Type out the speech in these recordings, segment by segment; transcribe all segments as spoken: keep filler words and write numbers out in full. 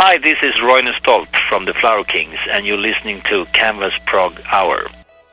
Hi, this is Roine Stolt from the Flower Kings, and you're listening to Canvas Prog Hour.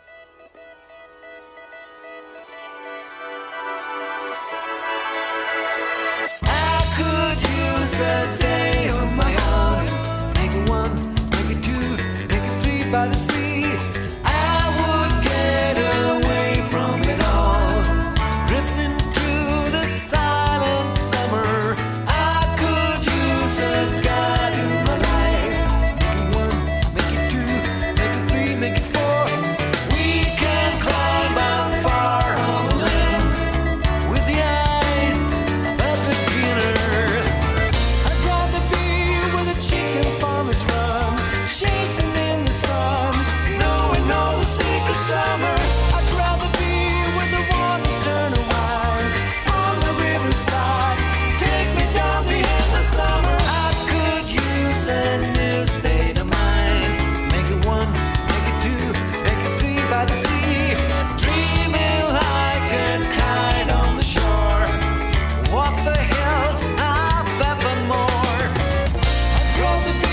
I could use a day of my own. Make it one, make it two, make it three by the sea. I would get away from it all, drifting through the silent summer. I could use a guide in my life. Make it one, make it two, make it three, make it four. We can climb out far on the limb with the eyes of a beginner. I'd rather be where the chicken farmers run, chasing in the sun, knowing all the secret summer. I'd rather be where the waters turn around on the riverside. Take me down the endless summer. I could use a new state of mind. Make it one, make it two, make it three by the sea. Dreaming like a kite on the shore. Walk the hills of Evermore. I'd rather be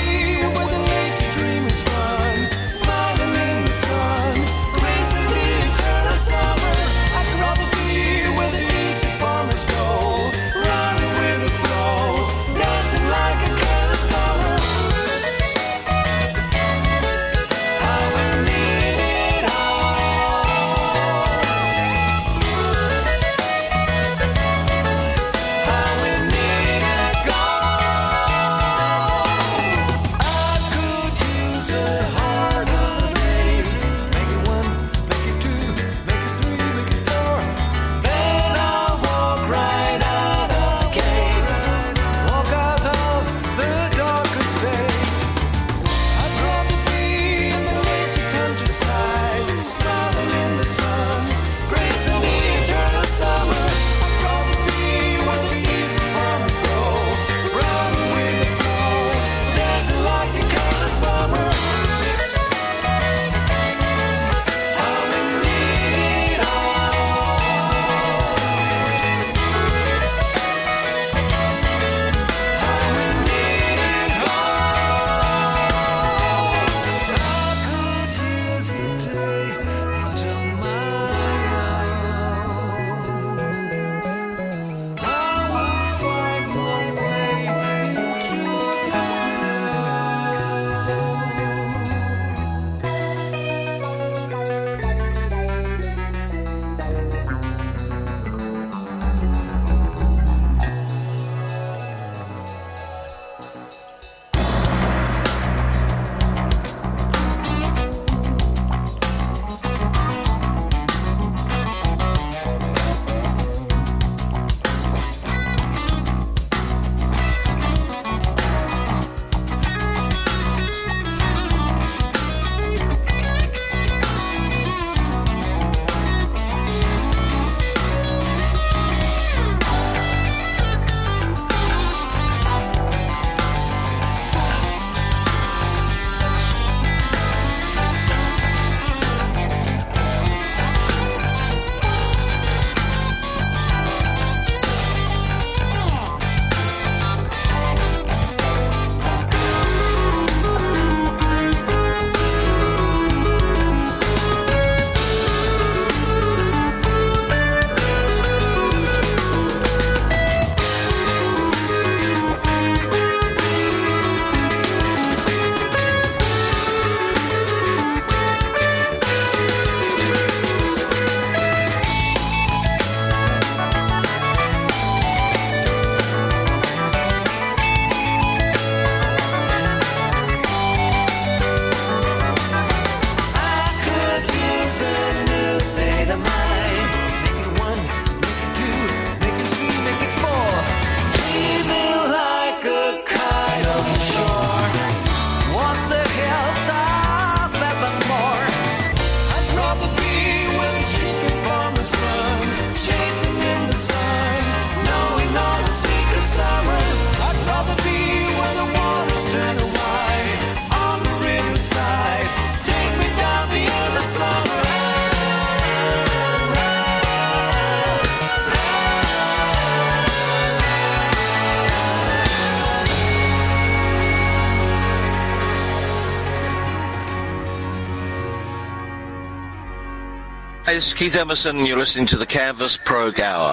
It's Keith Emerson. You're listening to the Canvas Prog Hour.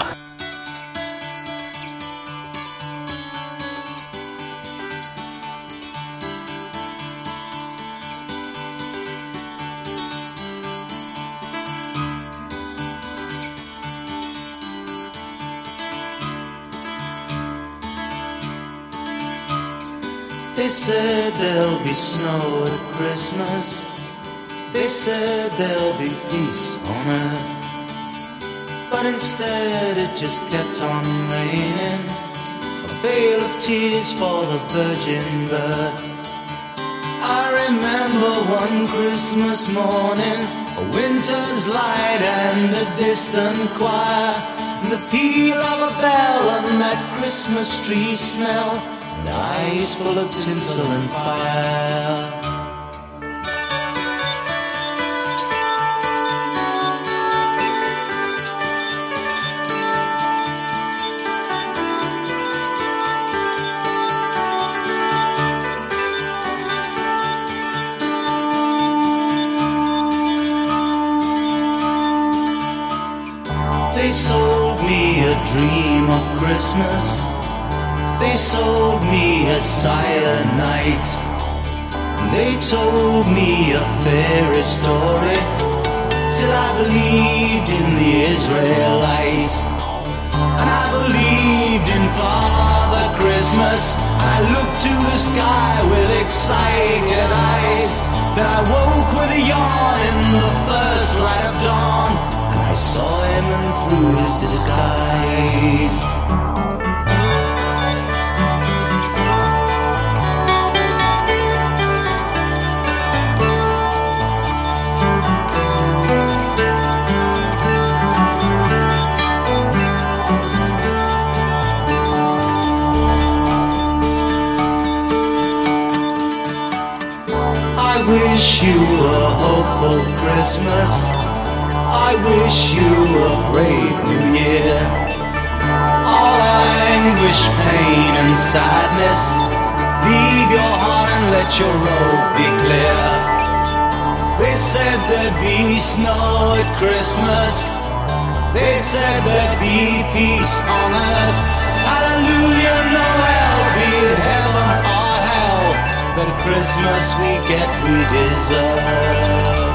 They said there'll be snow at Christmas. They said there'll be peace on earth. But instead it just kept on raining, a veil of tears for the virgin birth. I remember one Christmas morning, a winter's light and a distant choir, and the peal of a bell and that Christmas tree smell, and eyes full of tinsel and fire. They sold me a dream of Christmas. They sold me a silent night. They told me a fairy story till I believed in the Israelite. And I believed in Father Christmas. I looked to the sky with excited eyes. Then I woke with a yawn in the first light of dawn, and I saw him and through his disguise. I wish you a hopeful Christmas. I wish you a brave new year. All anguish, pain and sadness, leave your heart and let your road be clear. They said there'd be snow at Christmas. They said there'd be peace on earth. Hallelujah, Noel, be it heaven or hell, the Christmas we get we deserve.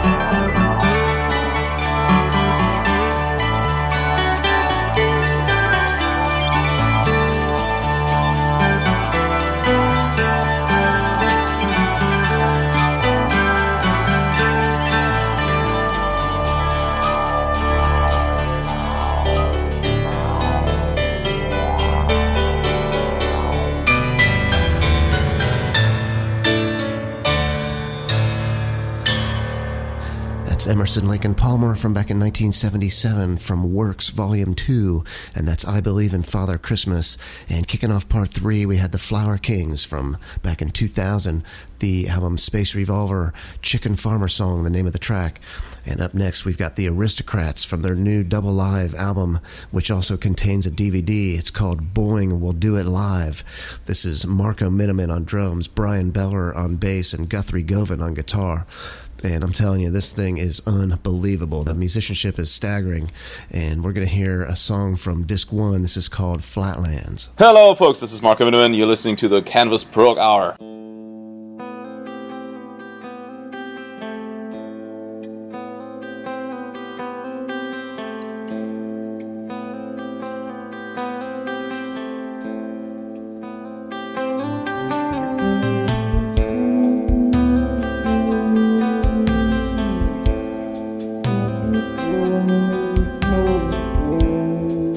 Emerson, Lake and Palmer from back in nineteen seventy-seven from Works Volume two, and that's I Believe in Father Christmas. And kicking off part three, we had the Flower Kings from back in two thousand, the album Space Revolver, Chicken Farmer Song, the name of the track. And up next, we've got the Aristocrats from their new double live album, which also contains a D V D. It's called Boing Will Do It Live. This is Marco Miniman on drums, Brian Beller on bass, and Guthrie Govan on guitar. And I'm telling you, this thing is unbelievable. The musicianship is staggering. And we're going to hear a song from disc one. This is called Flatlands. Hello, folks. This is Marco Miniman. You're listening to the Canvas Prog Hour.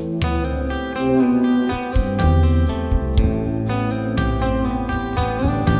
Thank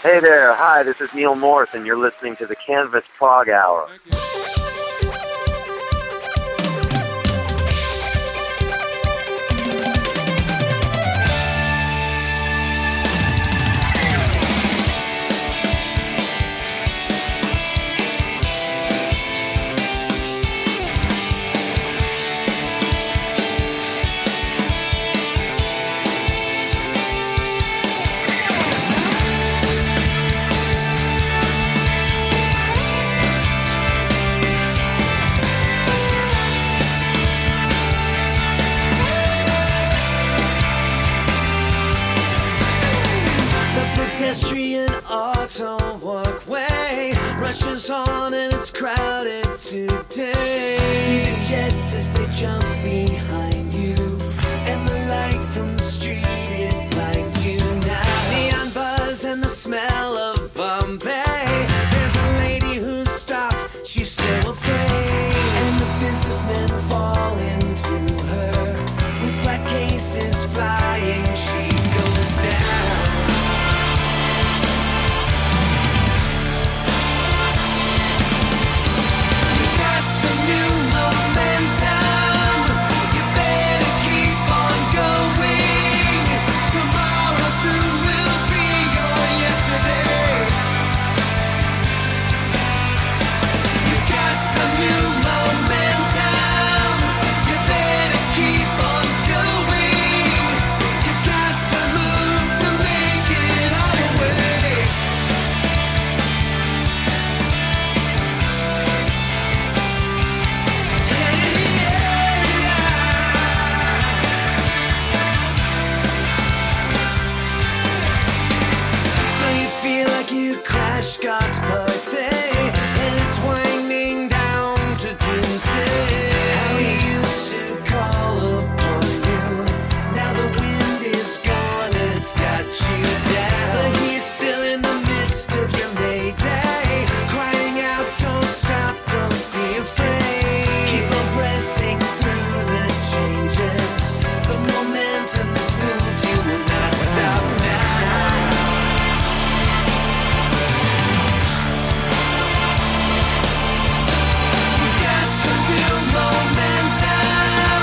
Hey there, hi, this is Neil Morse, and you're listening to the Canvas Prog Hour. Pedestrian auto walkway rushes on and it's crowded today. See the jets as they jump behind you, and the light from the street it blinds you now. Neon buzz and the smell of Bombay. There's a lady who's stopped, she's so afraid, and the businessmen fall into her. With black cases flying, she goes down. Some new momentum. You better keep on going. Tomorrow soon will be your yesterday. You got some new momentum. You better keep on going. You've got to move to make it all the way. Feel like you crashed God's party, and it's winding down to doomsday. How he used to call upon you, now the wind is gone and it's got you down. But he's still in the midst of your mayday, crying out, don't stop, don't be afraid. Keep on pressing through the changes. The momentum that's moved you will not stop now. Momentum.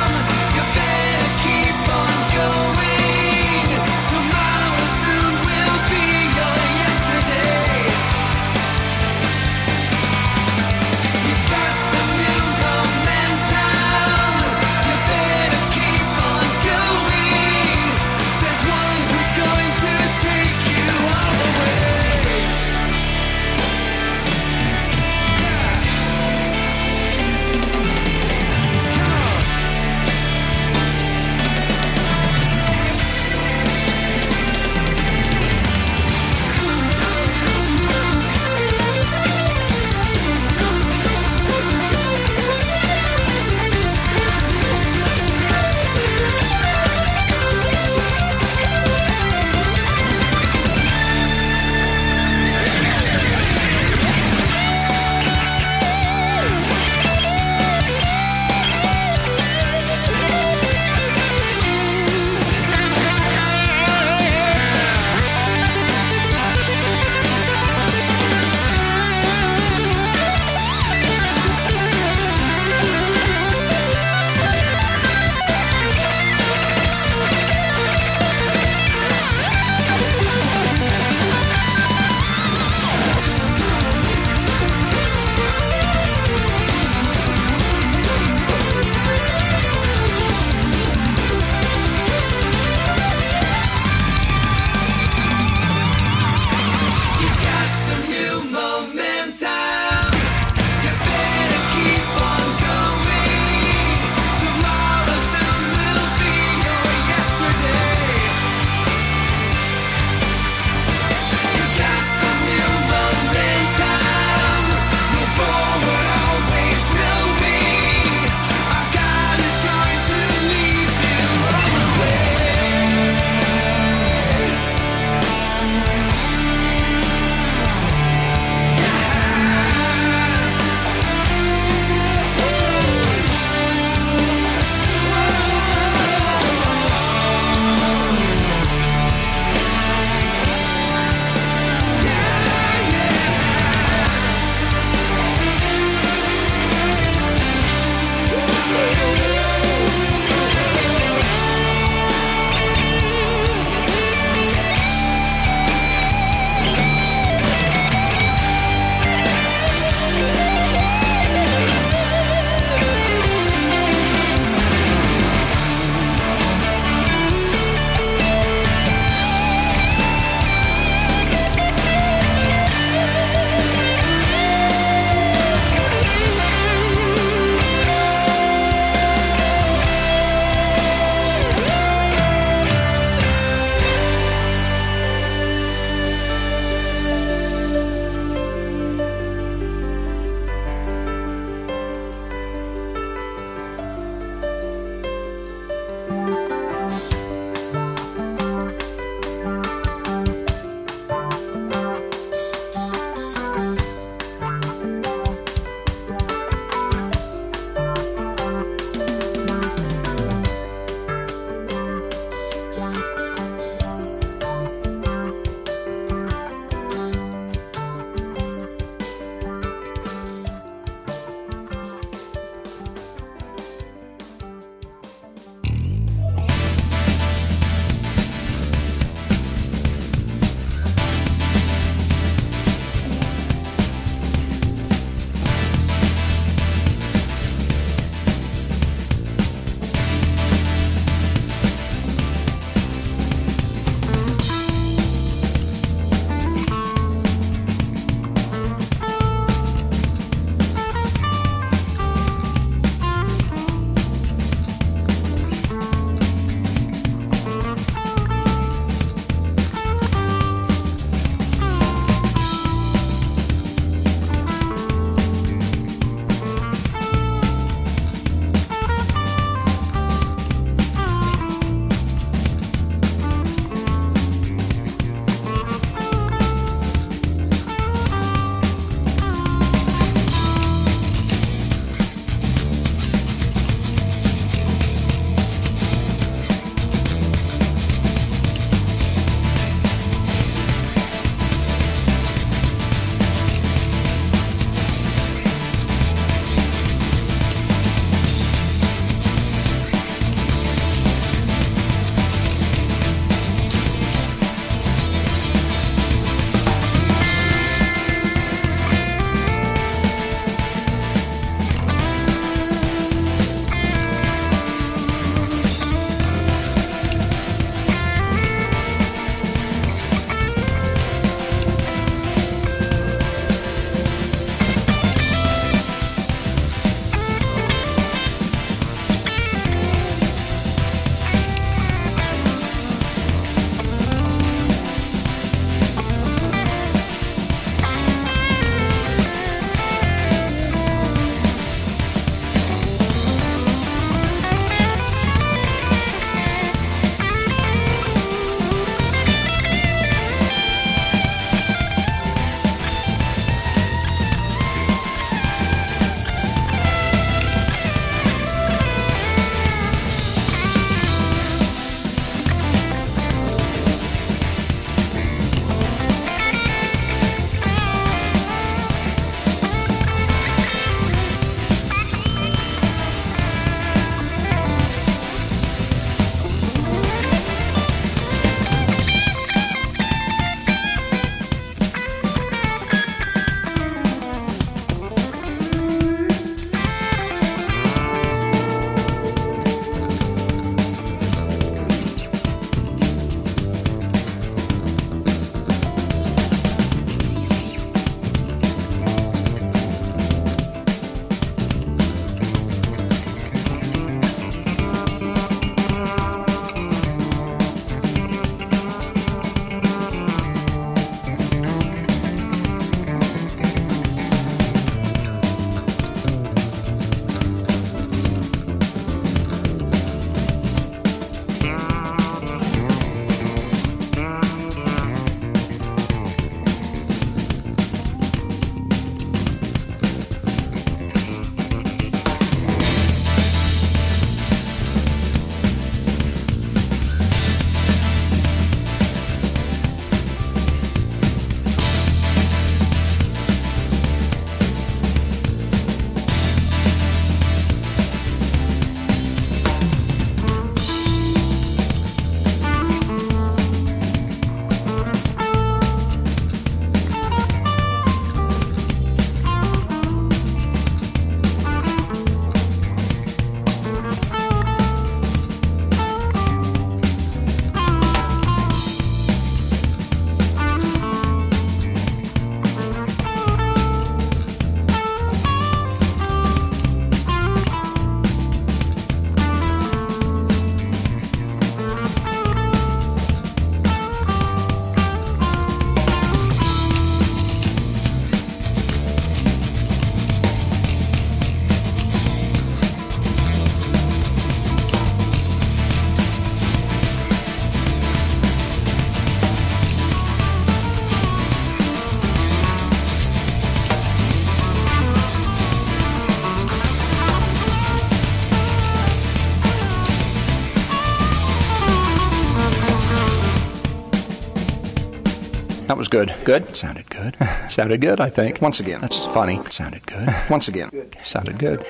That was good. Good? Sounded good. Sounded good, I think. Once again. That's funny. Sounded good. Once again. Sounded good.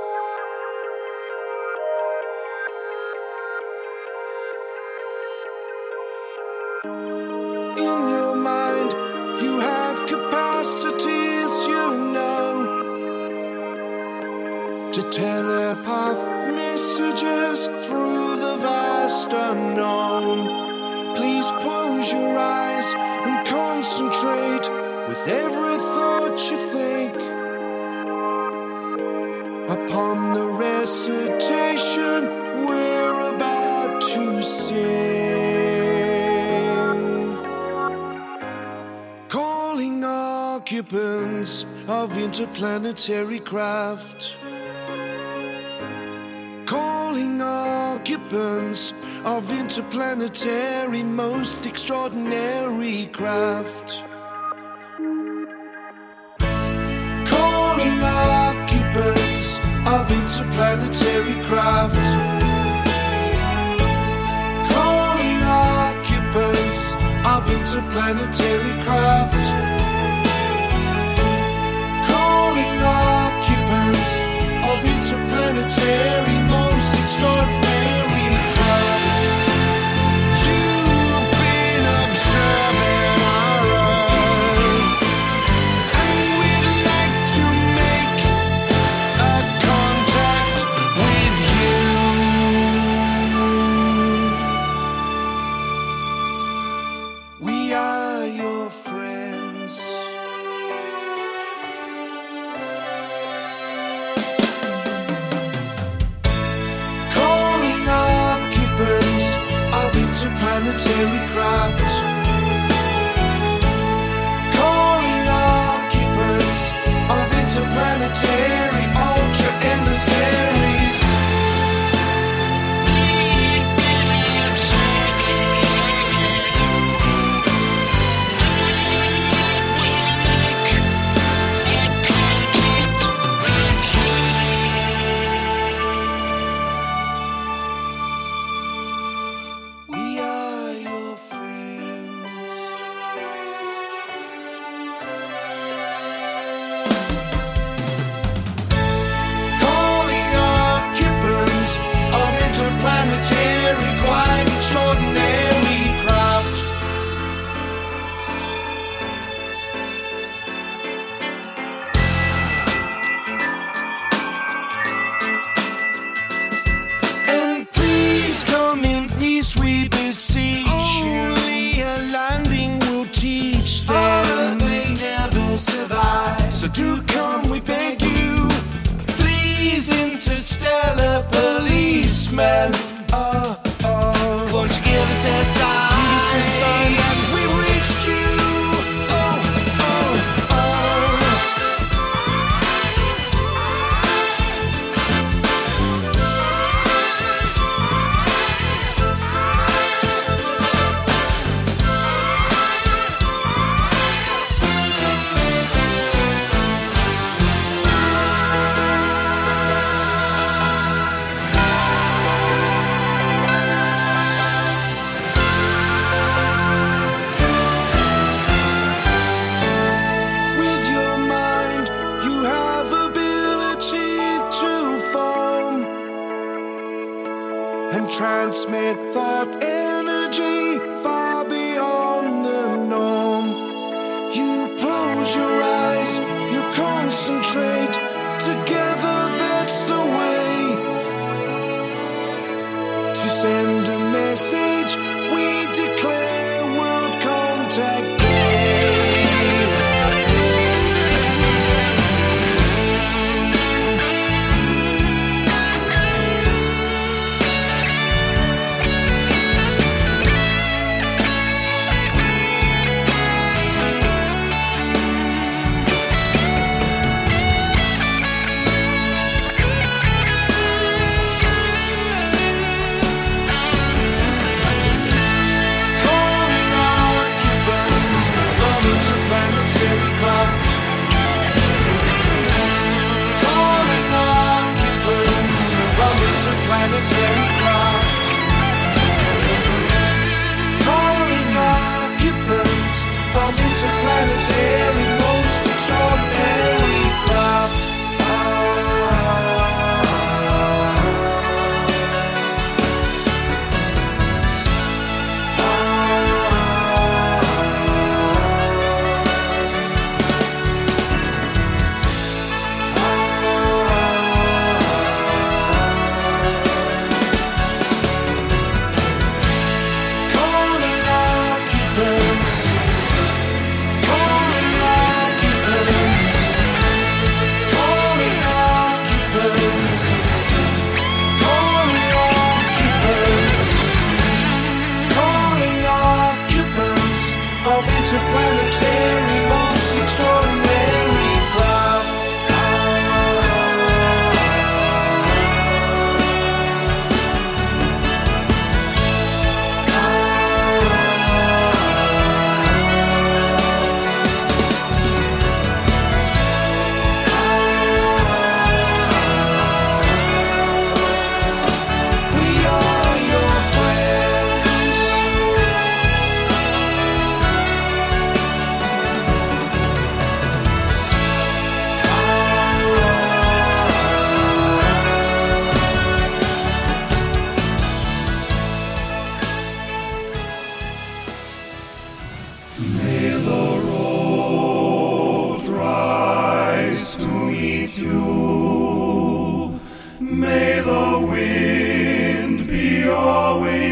In your mind, you have capacities, you know, to telepath messages through the vast unknown. Please close your eyes and concentrate with every thought you think upon the recitation we're about to sing. Calling occupants of interplanetary craft. Calling occupants of interplanetary most extraordinary craft. Calling occupants of interplanetary craft. Calling occupants of interplanetary craft. Calling occupants of interplanetary most extraordinary craft. You've been observing our Earth, and we'd like to make a contact with you. We are your friends. Calling occupants of interplanetary craft. Calling occupants of interplanetary ultra emissaries. We are your friends. Calling occupants of interplanetary quite extraordinary craft. And please come in peace, we beseech you. Only a landing will teach them. Oh, they never survive. So do come, we beg you. Please, interstellar policemen. Oh, oh. Won't you give us a sign? Give us a sign that we've reached you. Oh, oh, oh. With your mind, you have ability to form and transmit thought energy far beyond the norm. You close your eyes, you concentrate. Together, that's the way to send a message. We declare World Contact Day.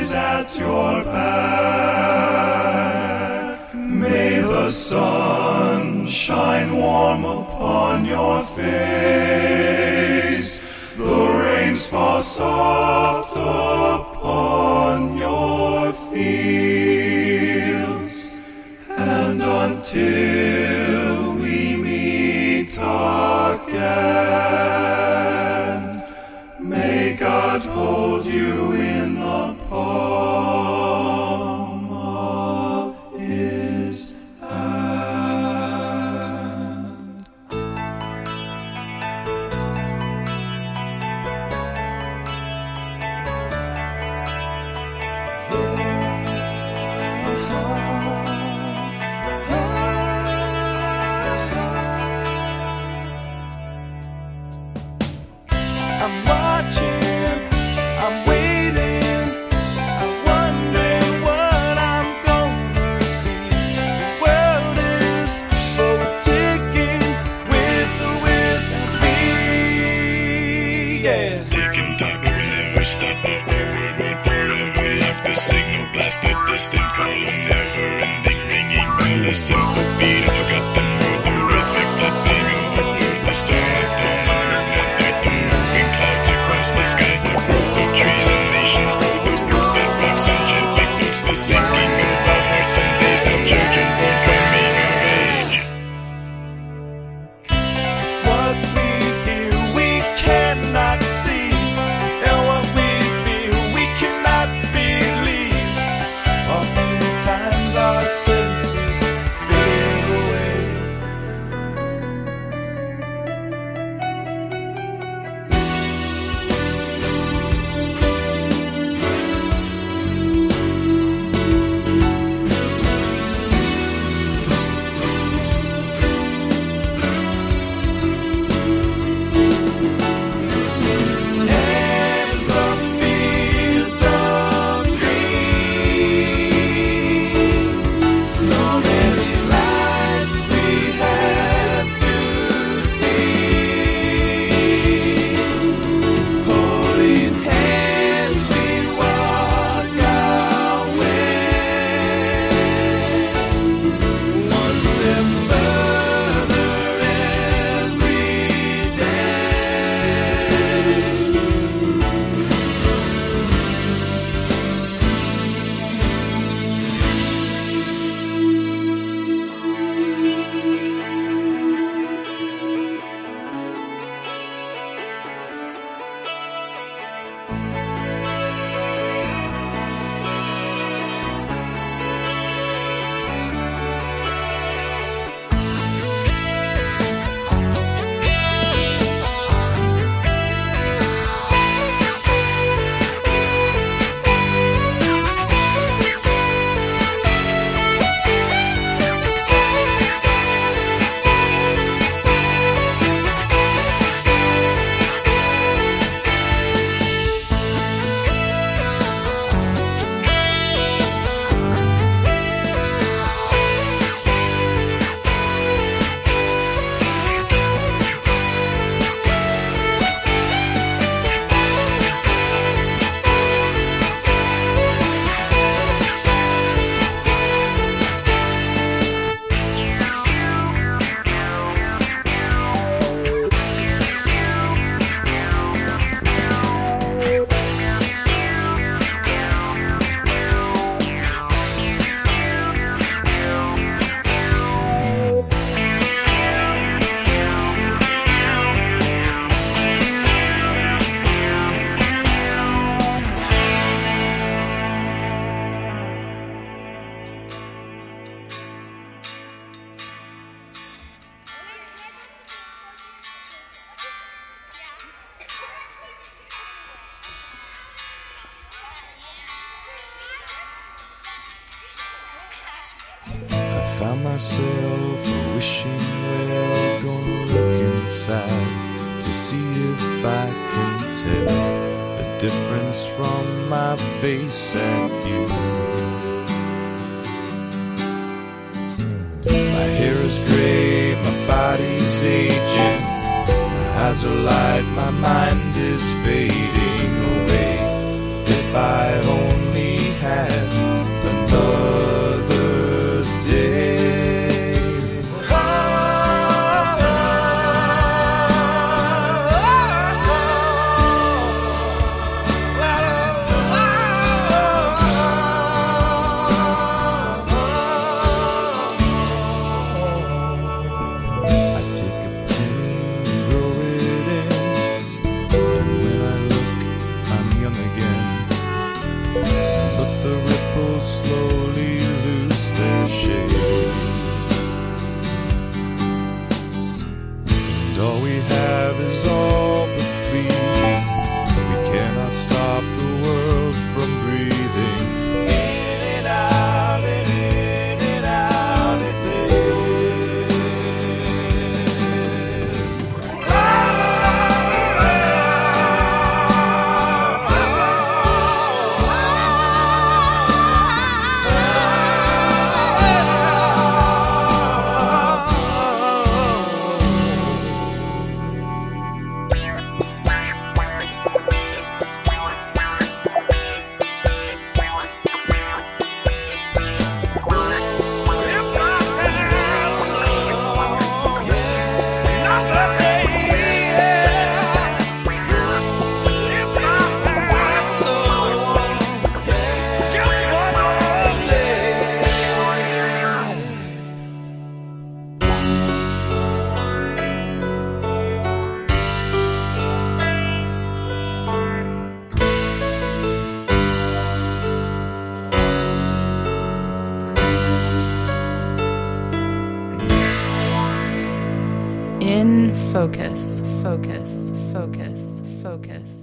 always at your back. May the sun shine warm upon your face, the rains fall soft upon your fields, and until we meet again, may God hold you in the palm of his hand. I'm watching, I'm waiting, I'm wondering what I'm gonna see. The world is for the taking, with the with me, yeah. Ticking time, but we never stop. A forward word forever, like the signal blasted, distant call, a never-ending ringing bell. A simple beat, I forgot the word, the rhythmic flapping of the word, the sonotone, the midnight, the moving clouds across the sky, the growth of trees and nations, grow the root that rocks and gently notes the sinking of our hearts and days of children born coming of age. What we hear we cannot see, and what we feel we cannot believe. Oftentimes our senses fade away. And the fields of green, so many lights we have to see. Holding hands we walk our way, one step further every day. I found myself wishing well, gonna look inside to see if I can tell the difference from my face at you. My hair is gray, my body's aging, my eyes are light, my mind is fading away. If I only focus, focus, focus, focus.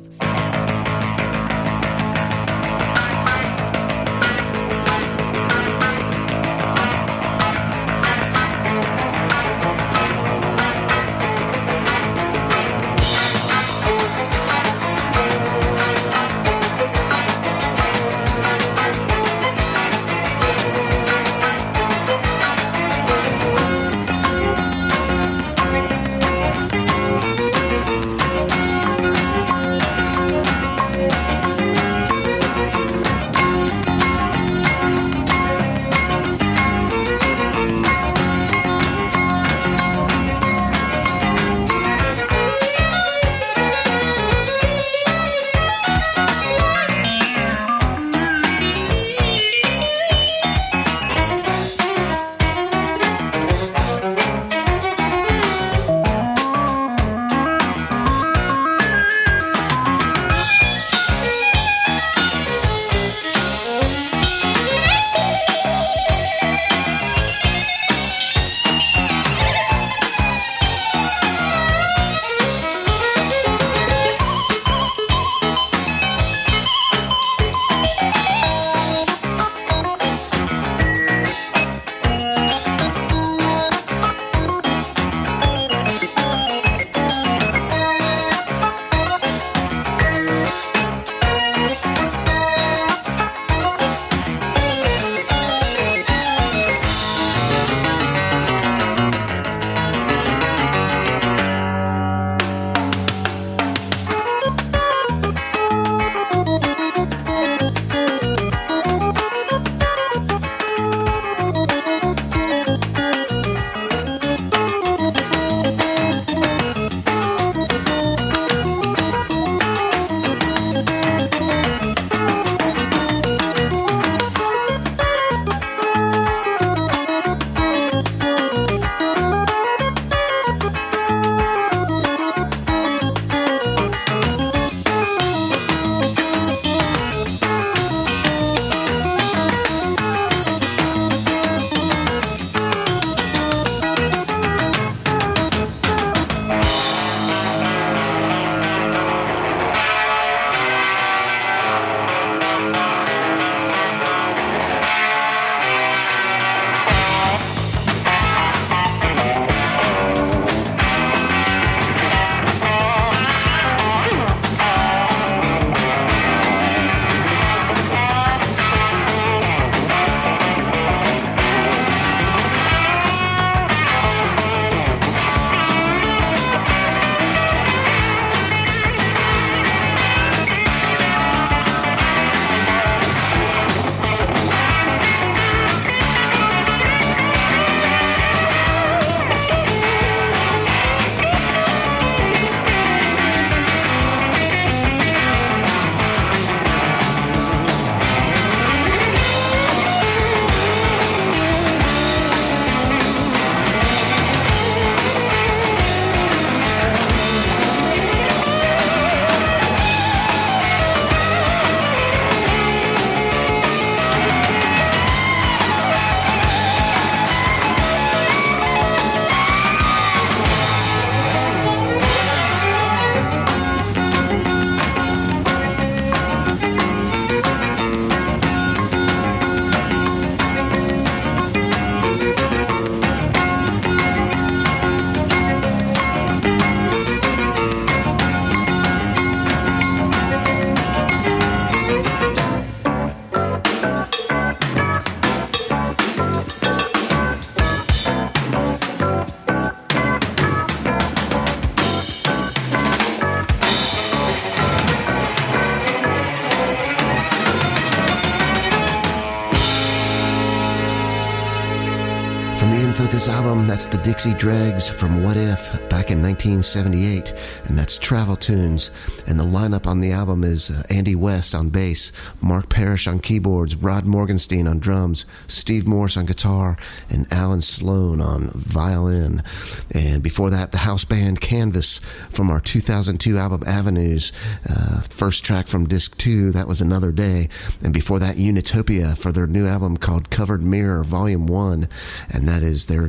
Focus album, that's the Dixie Dregs from What If back in nineteen seventy-eight, and that's Travel Tunes. And the lineup on the album is uh, Andy West on bass, Mark Parrish on keyboards, Rod Morgenstein on drums, Steve Morse on guitar, and Alan Sloan on violin. And before that, the house band Canvas from our two thousand two album Avenues, uh, first track from disc two, that was Another Day. And before that, Unitopia for their new album called Covered Mirror Volume one, and that is their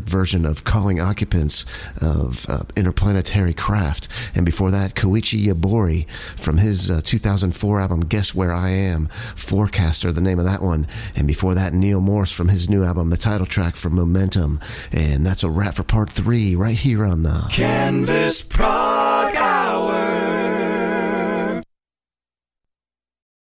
record version of Calling Occupants of uh, Interplanetary Craft. And before that, Koichi Yabori from his uh, two thousand four album Guess Where I Am, Forecaster, the name of that one. And before that, Neil Morse from his new album, the title track from Momentum. And that's a wrap for part three right here on the Canvas Prog.